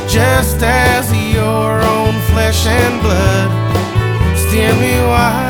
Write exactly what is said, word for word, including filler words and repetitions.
just as your own flesh and blood. Tell me why